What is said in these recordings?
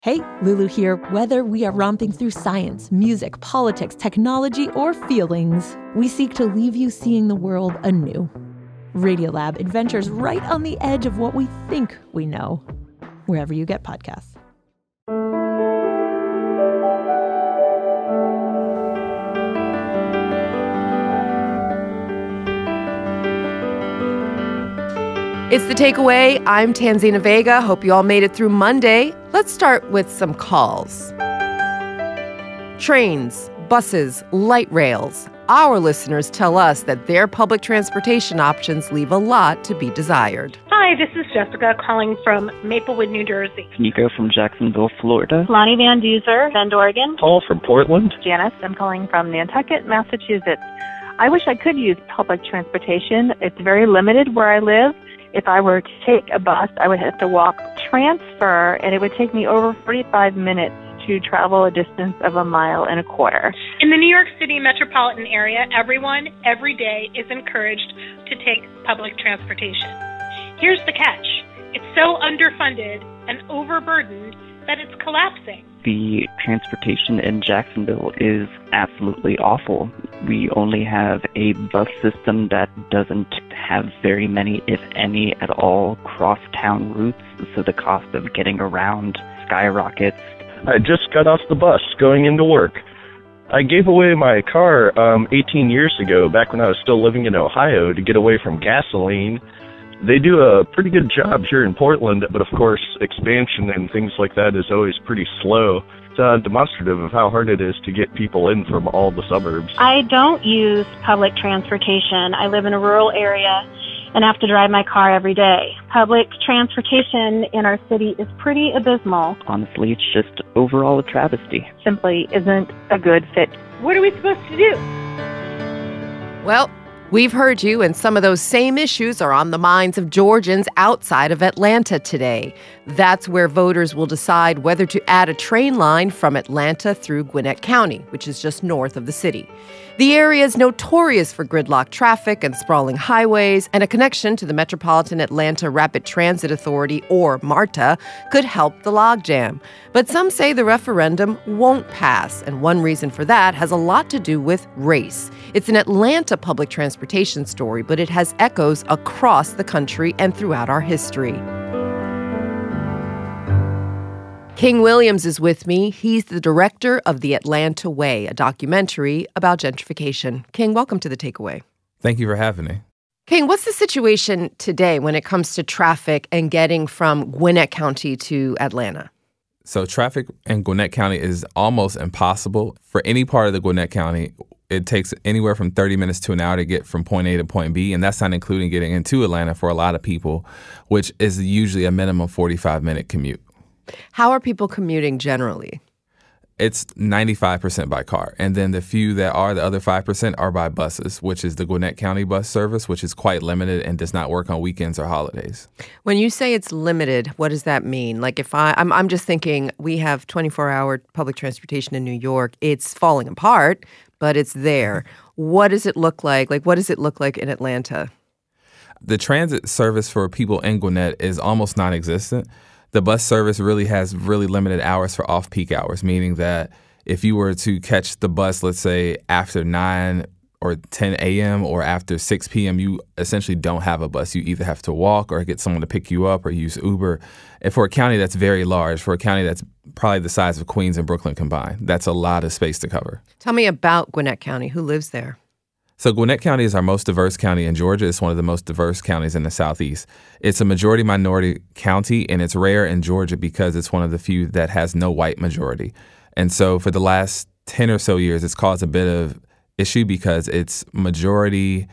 Hey, Lulu here. Whether we are romping through science, music, politics, technology, or feelings, we seek to leave you seeing the world anew. Radiolab adventures right on the edge of what we think we know, wherever you get podcasts. It's The Takeaway. I'm Tanzina Vega. Hope you all made it through Monday. Let's start with some calls. Trains, buses, light rails. Our listeners tell us that their public transportation options leave a lot to be desired. Hi, this is Jessica calling from Maplewood, New Jersey. Nico from Jacksonville, Florida. Lonnie Van Duzer, Bend, Oregon. Paul from Portland. Janice, I'm calling from Nantucket, Massachusetts. I wish I could use public transportation. It's very limited where I live. If I were to take a bus, I would have to walk transfer, and it would take me over 45 minutes to travel a distance of 1.25 miles. In the New York City metropolitan area, everyone, every day, is encouraged to take public transportation. Here's the catch. It's so underfunded and overburdened that it's collapsing. The transportation in Jacksonville is absolutely awful. We only have a bus system that doesn't have very many, if any, at all, cross-town routes, so the cost of getting around skyrockets. I just got off the bus going into work. I gave away my car 18 years ago, back when I was still living in Ohio, to get away from gasoline. They do a pretty good job here in Portland, but of course, expansion and things like that is always pretty slow. It's demonstrative of how hard it is to get people in from all the suburbs. I don't use public transportation. I live in a rural area and have to drive my car every day. Public transportation in our city is pretty abysmal. Honestly, it's just overall a travesty. Simply isn't a good fit. What are we supposed to do? Well, we've heard you, and some of those same issues are on the minds of Georgians outside of Atlanta today. That's where voters will decide whether to add a train line from Atlanta through Gwinnett County, which is just north of the city. The area is notorious for gridlock traffic and sprawling highways, and a connection to the Metropolitan Atlanta Rapid Transit Authority, or MARTA, could help the logjam. But some say the referendum won't pass, and one reason for that has a lot to do with race. It's an Atlanta public transportation story, but it has echoes across the country and throughout our history. King Williams is with me. He's the director of The Atlanta Way, a documentary about gentrification. King, welcome to The Takeaway. Thank you for having me. King, what's the situation today when it comes to traffic and getting from Gwinnett County to Atlanta? So traffic in Gwinnett County is almost impossible. For any part of the Gwinnett County, it takes anywhere from 30 minutes to an hour to get from point A to point B, and that's not including getting into Atlanta for a lot of people, which is usually a minimum 45-minute commute. How are people commuting generally? It's 95% by car. And then the few that are, the other 5%, are by buses, which is the Gwinnett County bus service, which is quite limited and does not work on weekends or holidays. When you say it's limited, what does that mean? Like if I'm just thinking we have 24-hour public transportation in New York. It's falling apart, but it's there. What does it look like? Like, what does it look like in Atlanta? The transit service for people in Gwinnett is almost non-existent. The bus service really has really limited hours for off-peak hours, meaning that if you were to catch the bus, let's say, after 9 or 10 a.m. or after 6 p.m., you essentially don't have a bus. You either have to walk or get someone to pick you up or use Uber. And for a county that's very large, for a county that's probably the size of Queens and Brooklyn combined, that's a lot of space to cover. Tell me about Gwinnett County. Who lives there? So Gwinnett County is our most diverse county in Georgia. It's one of the most diverse counties in the Southeast. It's a majority-minority county, and it's rare in Georgia because it's one of the few that has no white majority. And so for the last 10 or so years, it's caused a bit of issue because it's minority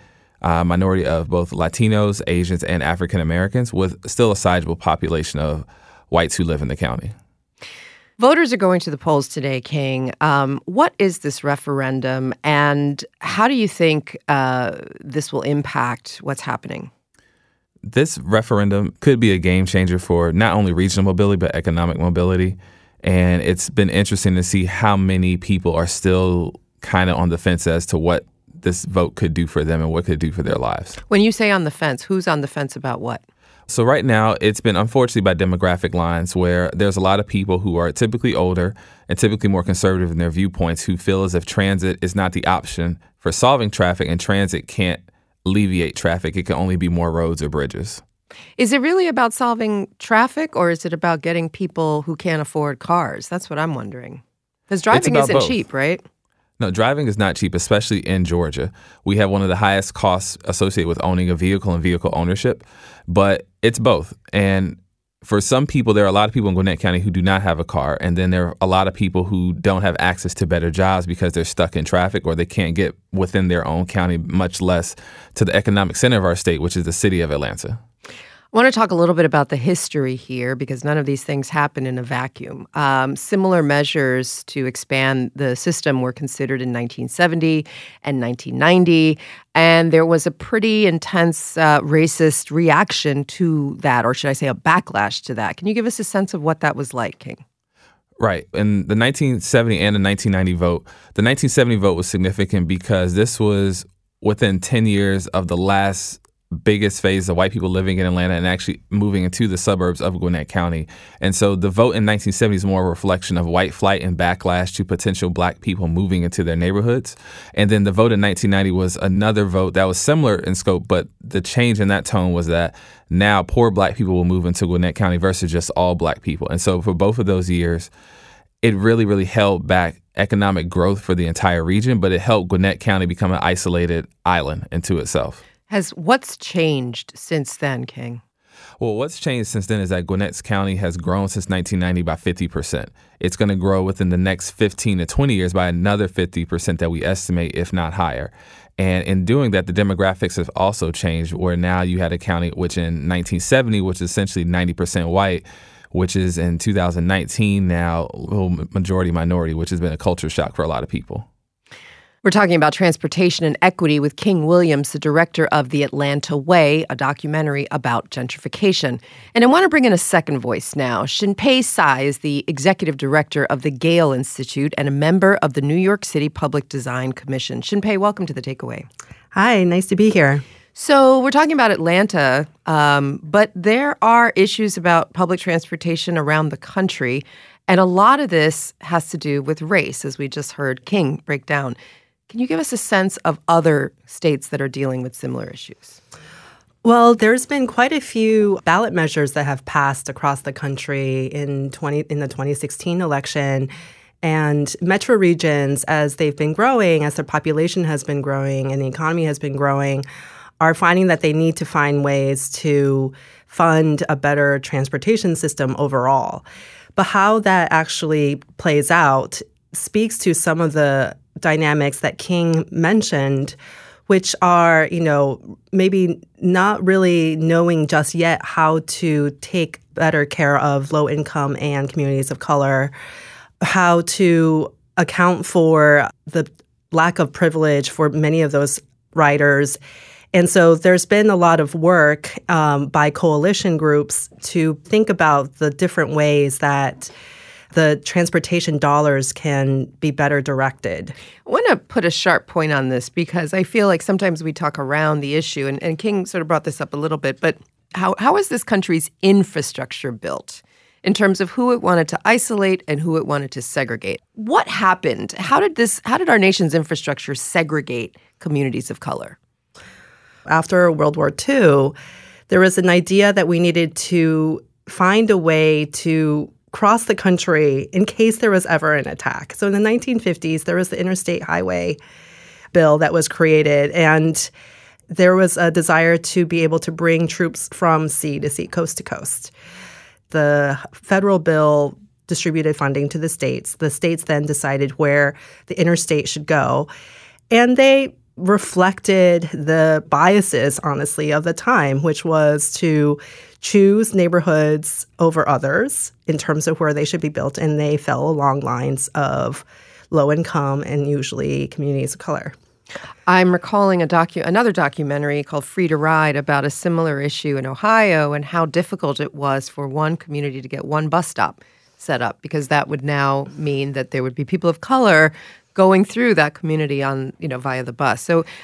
of both Latinos, Asians, and African Americans, with still a sizable population of whites who live in the county. Voters are going to the polls today, King. What is this referendum, and how do you think this will impact what's happening? This referendum could be a game changer for not only regional mobility, but economic mobility. And it's been interesting to see how many people are still kind of on the fence as to what this vote could do for them and what it could do for their lives. When you say on the fence, who's on the fence about what? So right now, it's been unfortunately by demographic lines where there's a lot of people who are typically older and typically more conservative in their viewpoints who feel as if transit is not the option for solving traffic, and transit can't alleviate traffic. It can only be more roads or bridges. Is it really about solving traffic, or is it about getting people who can't afford cars? That's what I'm wondering. Because driving isn't both. cheap, right? No, driving is not cheap, especially in Georgia. We have one of the highest costs associated with owning a vehicle and vehicle ownership, but it's both. And for some people, there are a lot of people in Gwinnett County who do not have a car, and then there are a lot of people who don't have access to better jobs because they're stuck in traffic or they can't get within their own county, much less to the economic center of our state, which is the city of Atlanta. I want to talk a little bit about the history here because none of these things happen in a vacuum. Similar measures to expand the system were considered in 1970 and 1990, and there was a pretty intense racist reaction to that, or should I say a backlash to that. Can you give us a sense of what that was like, King? Right. In the 1970 and the 1990 vote, the 1970 vote was significant because this was within 10 years of the last biggest phase of white people living in Atlanta and actually moving into the suburbs of Gwinnett County. And so the vote in 1970 is more a reflection of white flight and backlash to potential black people moving into their neighborhoods. And then the vote in 1990 was another vote that was similar in scope, but the change in that tone was that now poor black people will move into Gwinnett County versus just all black people. And so for both of those years, it really, really held back economic growth for the entire region, but it helped Gwinnett County become an isolated island into itself. What's changed since then, King? Well, what's changed since then is that Gwinnett County has grown since 1990 by 50%. It's going to grow within the next 15 to 20 years by another 50% that we estimate, if not higher. And in doing that, the demographics have also changed, where now you had a county which in 1970, which is essentially 90% white, which is in 2019 now majority minority, which has been a culture shock for a lot of people. We're talking about transportation and equity with King Williams, the director of The Atlanta Way, a documentary about gentrification. And I want to bring in a second voice now. Shinpei Tsai is the executive director of the Gale Institute and a member of the New York City Public Design Commission. Shinpei, welcome to The Takeaway. Hi, nice to be here. So we're talking about Atlanta, but there are issues about public transportation around the country, and a lot of this has to do with race, as we just heard King break down. Can you give us a sense of other states that are dealing with similar issues? Well, there's been quite a few ballot measures that have passed across the country in the 2016 election. And metro regions, as they've been growing, as their population has been growing and the economy has been growing, are finding that they need to find ways to fund a better transportation system overall. But how that actually plays out speaks to some of the dynamics that King mentioned, which are, maybe not really knowing just yet how to take better care of low income and communities of color, how to account for the lack of privilege for many of those riders. And so there's been a lot of work by coalition groups to think about the different ways that the transportation dollars can be better directed. I want to put a sharp point on this because I feel like sometimes we talk around the issue, and King sort of brought this up a little bit, but how is this country's infrastructure built in terms of who it wanted to isolate and who it wanted to segregate? What happened? How did our nation's infrastructure segregate communities of color? After World War II, there was an idea that we needed to find a way to cross the country in case there was ever an attack. So in the 1950s, there was the Interstate Highway Bill that was created, and there was a desire to be able to bring troops from sea to sea, coast to coast. The federal bill distributed funding to the states. The states then decided where the interstate should go, and they reflected the biases, honestly, of the time, which was to choose neighborhoods over others in terms of where they should be built, and they fell along lines of low income and usually communities of color. I'm recalling another documentary called Free to Ride about a similar issue in Ohio and how difficult it was for one community to get one bus stop set up, because that would now mean that there would be people of color going through that community on, via the bus. So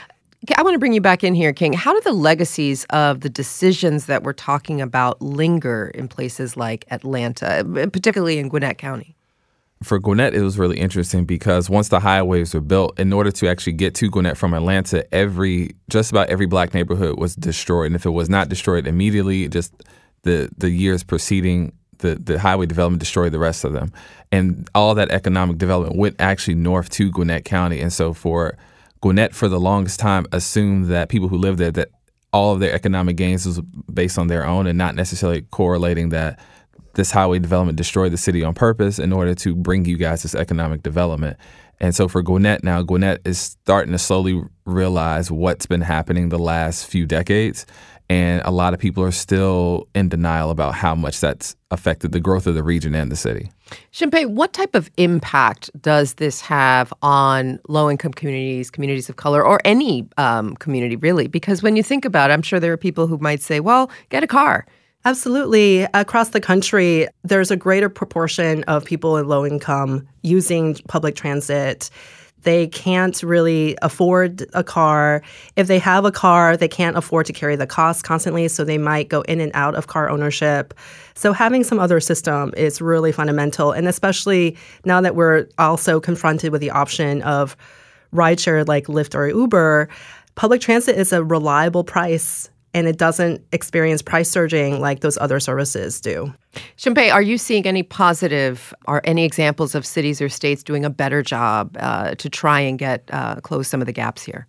I want to bring you back in here, King. How do the legacies of the decisions that we're talking about linger in places like Atlanta, particularly in Gwinnett County? For Gwinnett, it was really interesting because once the highways were built, in order to actually get to Gwinnett from Atlanta, just about every black neighborhood was destroyed. And if it was not destroyed immediately, just the years preceding the highway development destroyed the rest of them. And all that economic development went actually north to Gwinnett County. And so for Gwinnett, for the longest time, assumed that people who lived there, that all of their economic gains was based on their own and not necessarily correlating that this highway development destroyed the city on purpose in order to bring you guys this economic development. And so for Gwinnett now, Gwinnett is starting to slowly realize what's been happening the last few decades. And a lot of people are still in denial about how much that's affected the growth of the region and the city. Shinpei, what type of impact does this have on low-income communities, communities of color, or any community, really? Because when you think about it, I'm sure there are people who might say, well, get a car. Absolutely. Across the country, there's a greater proportion of people in low income using public transit. They can't really afford a car. If they have a car, they can't afford to carry the cost constantly, so they might go in and out of car ownership. So having some other system is really fundamental, and especially now that we're also confronted with the option of rideshare like Lyft or Uber, public transit is a reliable price, and it doesn't experience price surging like those other services do. Shinpei, are you seeing any positive or any examples of cities or states doing a better job to try and close some of the gaps here?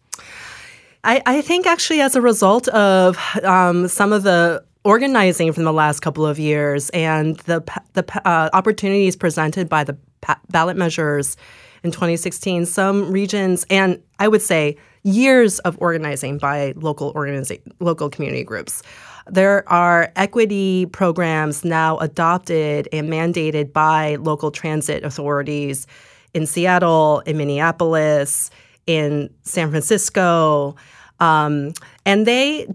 I think actually as a result of some of the organizing from the last couple of years and the opportunities presented by the ballot measures in 2016, some regions, and I would say years of organizing by local community groups. There are equity programs now adopted and mandated by local transit authorities in Seattle, in Minneapolis, in San Francisco. And they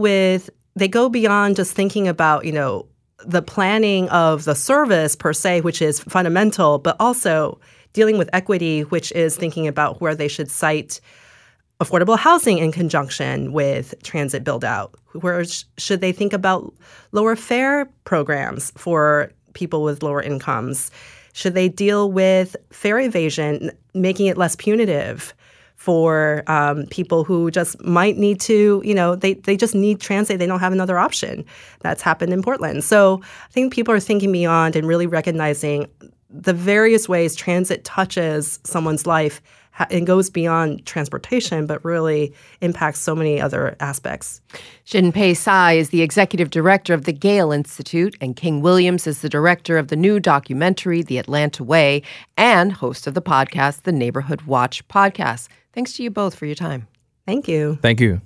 go beyond just thinking about, the planning of the service per se, which is fundamental, but also dealing with equity, which is thinking about where they should site affordable housing in conjunction with transit build-out. Where should they think about lower fare programs for people with lower incomes? Should they deal with fare evasion, making it less punitive for people who just might need to, they just need transit. They don't have another option. That's happened in Portland. So I think people are thinking beyond and really recognizing the various ways transit touches someone's life and goes beyond transportation, but really impacts so many other aspects. Shinpei Tsai is the executive director of the Gale Institute, and King Williams is the director of the new documentary, The Atlanta Way, and host of the podcast, the Neighborhood Watch podcast. Thanks to you both for your time. Thank you. Thank you.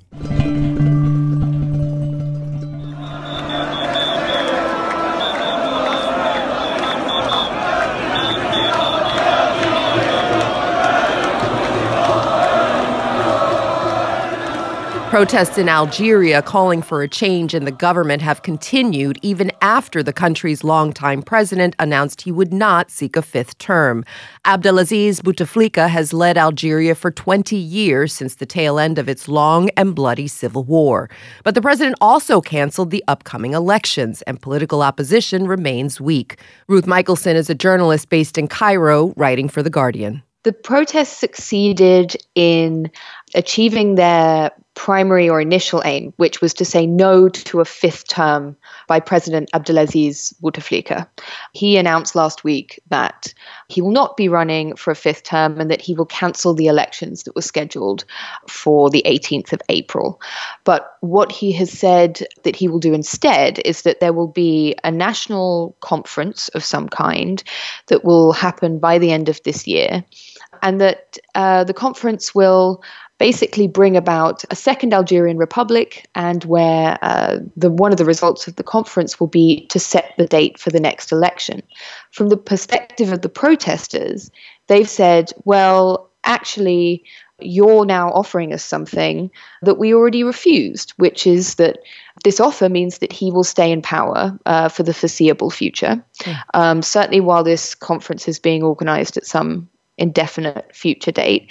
Protests in Algeria calling for a change in the government have continued even after the country's longtime president announced he would not seek a fifth term. Abdelaziz Bouteflika has led Algeria for 20 years since the tail end of its long and bloody civil war. But the president also canceled the upcoming elections, and political opposition remains weak. Ruth Michelson is a journalist based in Cairo, writing for The Guardian. The protests succeeded in achieving their primary or initial aim, which was to say no to a fifth term by President Abdelaziz Bouteflika. He announced last week that he will not be running for a fifth term and that he will cancel the elections that were scheduled for the 18th of April. But what he has said that he will do instead is that there will be a national conference of some kind that will happen by the end of this year, and that the conference will basically bring about a second Algerian republic, and where one of the results of the conference will be to set the date for the next election. From the perspective of the protesters, they've said, well, actually, you're now offering us something that we already refused, which is that this offer means that he will stay in power for the foreseeable future, certainly while this conference is being organized at some indefinite future date,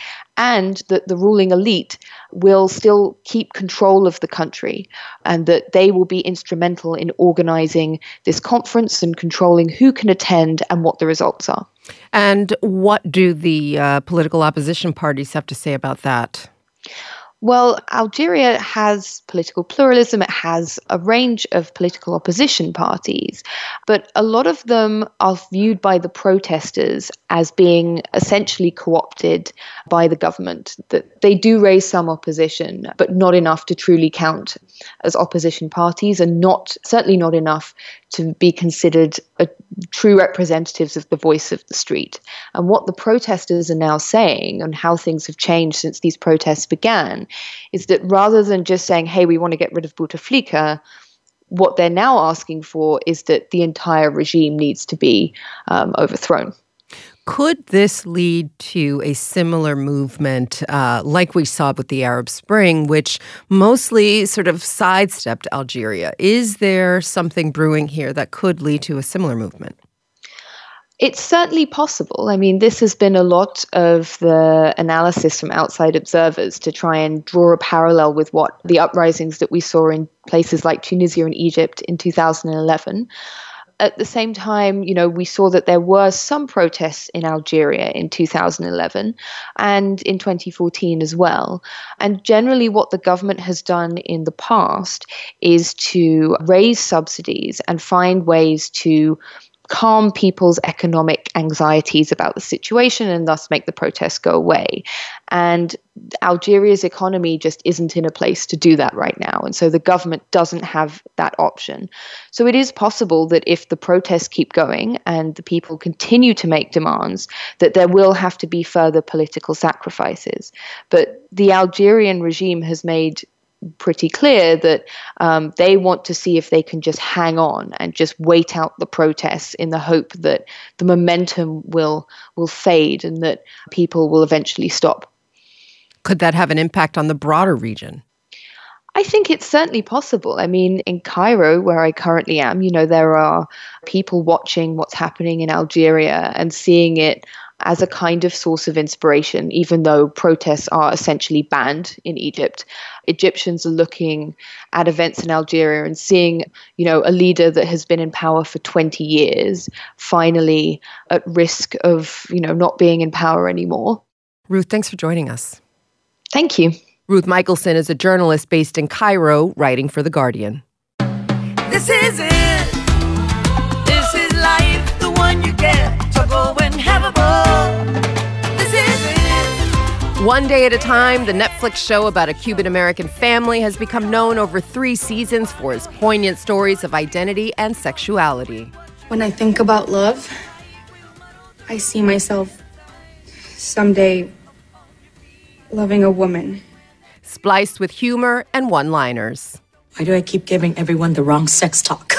and that the ruling elite will still keep control of the country, and that they will be instrumental in organizing this conference and controlling who can attend and what the results are. And what do the political opposition parties have to say about that? Well, Algeria has political pluralism. It has a range of political opposition parties, but a lot of them are viewed by the protesters as being essentially co-opted by the government. That they do raise some opposition, but not enough to truly count as opposition parties, and certainly not enough to be considered true representatives of the voice of the street. And what the protesters are now saying, and how things have changed since these protests began, is that rather than just saying, hey, we want to get rid of Bouteflika, what they're now asking for is that the entire regime needs to be overthrown. Could this lead to a similar movement like we saw with the Arab Spring, which mostly sort of sidestepped Algeria? Is there something brewing here that could lead to a similar movement? It's certainly possible. I mean, this has been a lot of the analysis from outside observers to try and draw a parallel with what the uprisings that we saw in places like Tunisia and Egypt in 2011. At the same time, we saw that there were some protests in Algeria in 2011 and in 2014 as well. And generally what the government has done in the past is to raise subsidies and find ways to calm people's economic anxieties about the situation and thus make the protests go away. And Algeria's economy just isn't in a place to do that right now. And so the government doesn't have that option. So it is possible that if the protests keep going and the people continue to make demands, that there will have to be further political sacrifices. But the Algerian regime has made pretty clear that they want to see if they can just hang on and just wait out the protests in the hope that the momentum will fade and that people will eventually stop. Could that have an impact on the broader region? I think it's certainly possible. I mean, in Cairo, where I currently am, there are people watching what's happening in Algeria and seeing it as a kind of source of inspiration, even though protests are essentially banned in Egypt. Egyptians are looking at events in Algeria and seeing, a leader that has been in power for 20 years, finally at risk of, not being in power anymore. Ruth, thanks for joining us. Thank you. Ruth Michelson is a journalist based in Cairo, writing for The Guardian. This is it. This is life, the one you get to go and have a ball. This is it. One Day at a Time, the Netflix show about a Cuban-American family, has become known over 3 seasons for its poignant stories of identity and sexuality. When I think about love, I see myself someday loving a woman. Spliced with humor and one-liners. Why do I keep giving everyone the wrong sex talk?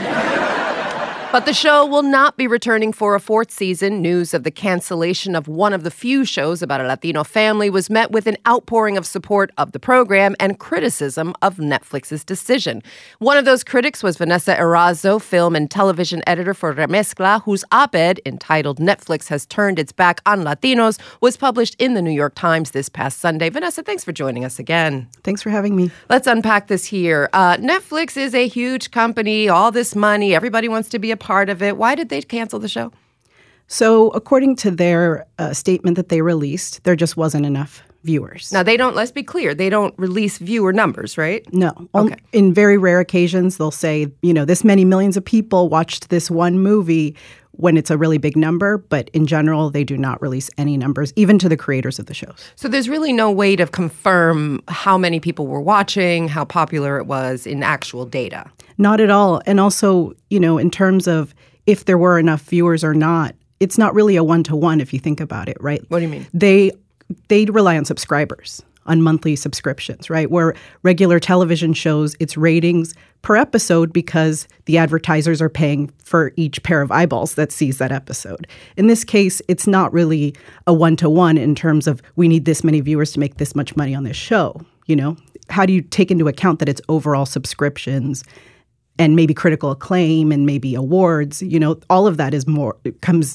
But the show will not be returning for a 4th season. News of the cancellation of one of the few shows about a Latino family was met with an outpouring of support of the program and criticism of Netflix's decision. One of those critics was Vanessa Erazo, film and television editor for Remezcla, whose op-ed entitled "Netflix Has Turned Its Back on Latinos" was published in the New York Times this past Sunday. Vanessa, thanks for joining us again. Thanks for having me. Let's unpack this here. Netflix is a huge company, all this money, everybody wants to be a part of it. Why did they cancel the show? So according to their statement that they released, there just wasn't enough viewers. Now, let's be clear, they don't release viewer numbers, right? No. Okay. In very rare occasions, they'll say, this many millions of people watched this one movie when it's a really big number. But in general, they do not release any numbers, even to the creators of the shows. So there's really no way to confirm how many people were watching, how popular it was in actual data. Not at all. And also, in terms of if there were enough viewers or not, it's not really a one-to-one if you think about it, right? What do you mean? They rely on subscribers, on monthly subscriptions, right? Where regular television shows, it's ratings per episode because the advertisers are paying for each pair of eyeballs that sees that episode. In this case, it's not really a one-to-one in terms of we need this many viewers to make this much money on this show, How do you take into account that it's overall subscriptions and maybe critical acclaim and maybe awards, all of that is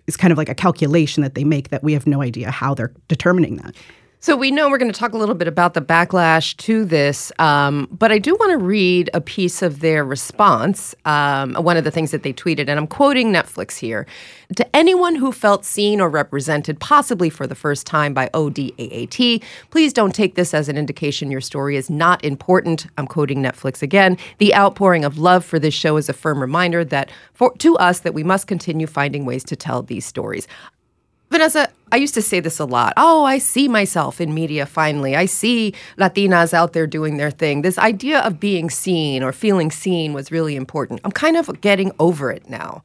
is kind of like a calculation that they make that we have no idea how they're determining that. So we know we're going to talk a little bit about the backlash to this, but I do want to read a piece of their response, one of the things that they tweeted, and I'm quoting Netflix here. To anyone who felt seen or represented, possibly for the first time by ODAAT, please don't take this as an indication your story is not important. I'm quoting Netflix again. The outpouring of love for this show is a firm reminder that to us that we must continue finding ways to tell these stories. Vanessa, I used to say this a lot. Oh, I see myself in media finally. I see Latinas out there doing their thing. This idea of being seen or feeling seen was really important. I'm kind of getting over it now.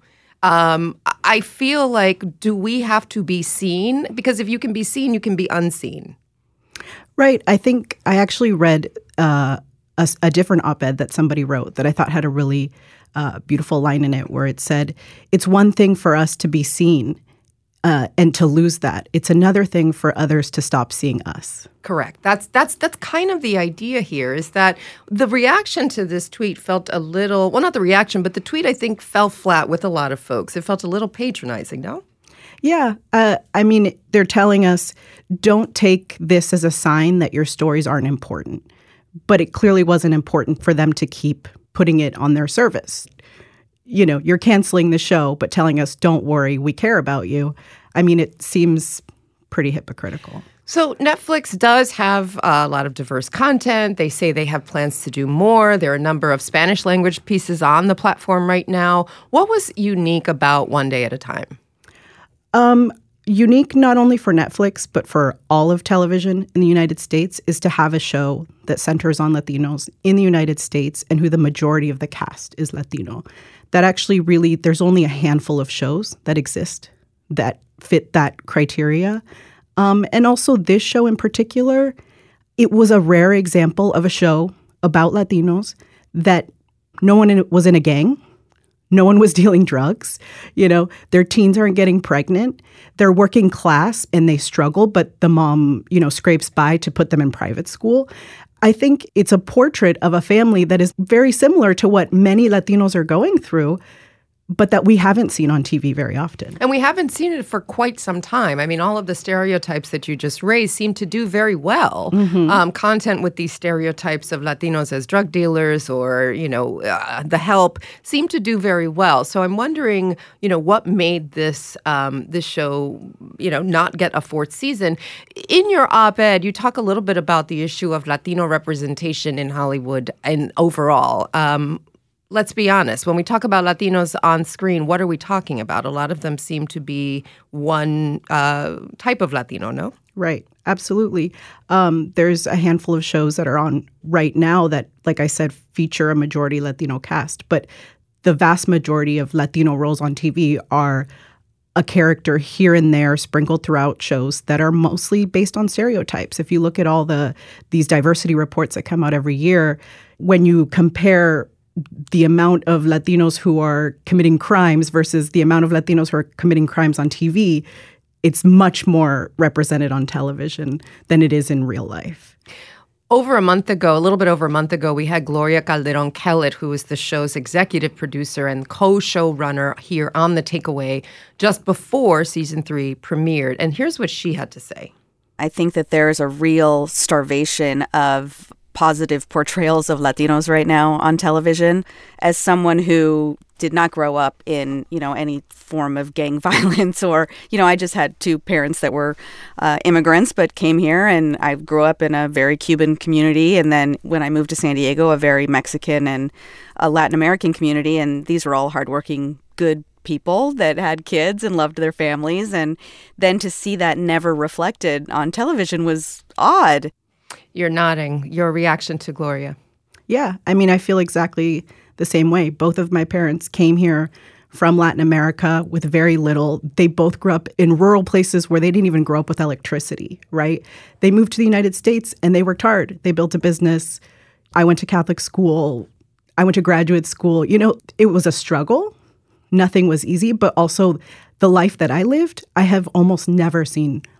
I feel like, do we have to be seen? Because if you can be seen, you can be unseen. Right. I think I actually read a different op-ed that somebody wrote that I thought had a really beautiful line in it where it said, it's one thing for us to be seen and to lose that. It's another thing for others to stop seeing us. Correct. That's kind of the idea here, is that the reaction to this tweet felt a little, well, not the reaction, but the tweet, I think, fell flat with a lot of folks. It felt a little patronizing, no? Yeah. I mean, they're telling us, don't take this as a sign that your stories aren't important. But it clearly wasn't important for them to keep putting it on their service. You know, you're canceling the show, but telling us, don't worry, we care about you. I mean, it seems pretty hypocritical. So Netflix does have a lot of diverse content. They say they have plans to do more. There are a number of Spanish language pieces on the platform right now. What was unique about One Day at a Time? Unique not only for Netflix, but for all of television in the United States is to have a show that centers on Latinos in the United States and who the majority of the cast is Latino. That actually really, there's only a handful of shows that exist that fit that criteria. And also this show in particular, it was a rare example of a show about Latinos that no one was in a gang. No one was dealing drugs. You know, their teens aren't getting pregnant. They're working class and they struggle, but the mom, you know, scrapes by to put them in private school. I think it's a portrait of a family that is very similar to what many Latinos are going through, but that we haven't seen on TV very often. And we haven't seen it for quite some time. I mean, all of the stereotypes that you just raised seem to do very well. Mm-hmm. Content with these stereotypes of Latinos as drug dealers or, you know, The Help seem to do very well. So I'm wondering, you know, what made this show, you know, not get a fourth season. In your op-ed, you talk a little bit about the issue of Latino representation in Hollywood and overall. Let's be honest. When we talk about Latinos on screen, what are we talking about? A lot of them seem to be one type of Latino, no? Right. Absolutely. There's a handful of shows that are on right now that, like I said, feature a majority Latino cast. But the vast majority of Latino roles on TV are a character here and there sprinkled throughout shows that are mostly based on stereotypes. If you look at all these diversity reports that come out every year, when you compare the amount of Latinos who are committing crimes versus the amount of Latinos who are committing crimes on TV, it's much more represented on television than it is in real life. A little bit over a month ago, we had Gloria Calderon-Kellett, who is the show's executive producer and co-showrunner here on The Takeaway, just before season 3 premiered. And here's what she had to say. I think that there is a real starvation of positive portrayals of Latinos right now on television. As someone who did not grow up in, you know, any form of gang violence or, you know, I just had two parents that were immigrants but came here, and I grew up in a very Cuban community, and then when I moved to San Diego, a very Mexican and a Latin American community, and these were all hardworking, good people that had kids and loved their families, and then to see that never reflected on television was odd. You're nodding. Your reaction to Gloria? Yeah. I mean, I feel exactly the same way. Both of my parents came here from Latin America with very little. They both grew up in rural places where they didn't even grow up with electricity, right? They moved to the United States and they worked hard. They built a business. I went to Catholic school. I went to graduate school. You know, it was a struggle. Nothing was easy, but also the life that I lived, I have almost never seen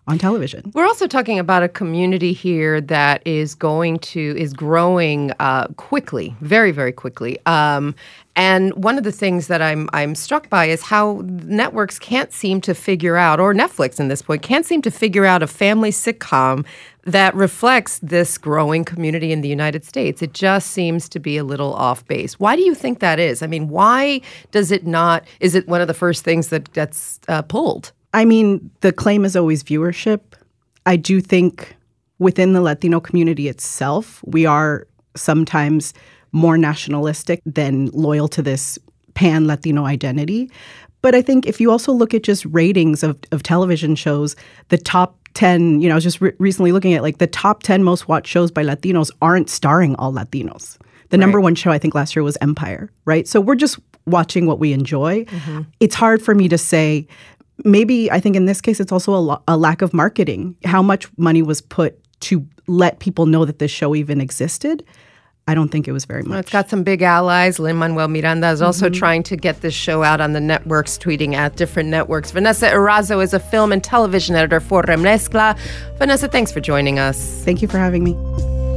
on television. We're also talking about a community here that is growing quickly, very, very quickly. And one of the things that I'm struck by is how networks can't seem to figure out, or Netflix in this point, can't seem to figure out a family sitcom that reflects this growing community in the United States. It just seems to be a little off base. Why do you think that is? I mean, why does it not? Is it one of the first things that gets pulled? I mean, the claim is always viewership. I do think within the Latino community itself, we are sometimes more nationalistic than loyal to this pan-Latino identity. But I think if you also look at just ratings of television shows, the top 10, I was just recently looking at like the top 10 most watched shows by Latinos aren't starring all Latinos. The number one show I think last year was Empire, right? So we're just watching what we enjoy. Mm-hmm. It's hard for me to say. Maybe I think in this case, it's also a lack of marketing. How much money was put to let people know that this show even existed? I don't think it was very much. Well, it's got some big allies. Lin-Manuel Miranda is also trying to get this show out on the networks, tweeting at different networks. Vanessa Erazo is a film and television editor for Remezcla. Vanessa, thanks for joining us. Thank you for having me.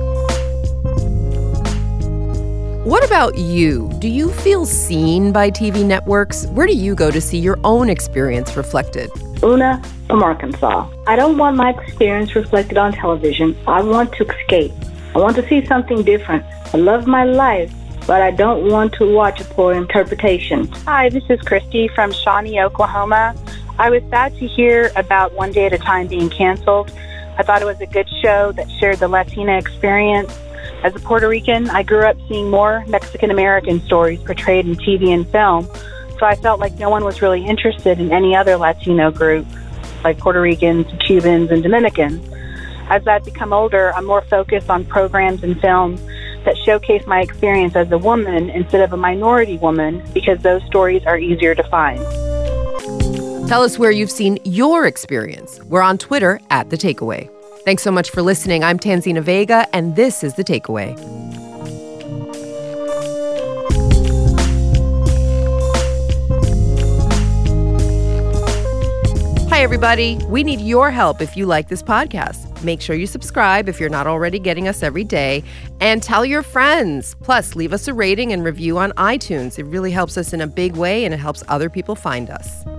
What about you? Do you feel seen by TV networks? Where do you go to see your own experience reflected? Una from Arkansas. I don't want my experience reflected on television. I want to escape. I want to see something different. I love my life, but I don't want to watch a poor interpretation. Hi, this is Christy from Shawnee, Oklahoma. I was sad to hear about One Day at a Time being canceled. I thought it was a good show that shared the Latina experience. As a Puerto Rican, I grew up seeing more Mexican-American stories portrayed in TV and film, so I felt like no one was really interested in any other Latino group, like Puerto Ricans, Cubans, and Dominicans. As I've become older, I'm more focused on programs and films that showcase my experience as a woman instead of a minority woman, because those stories are easier to find. Tell us where you've seen your experience. We're on Twitter at The Takeaway. Thanks so much for listening. I'm Tanzina Vega, and this is The Takeaway. Hi, everybody. We need your help if you like this podcast. Make sure you subscribe if you're not already getting us every day, and tell your friends. Plus, leave us a rating and review on iTunes. It really helps us in a big way, and it helps other people find us.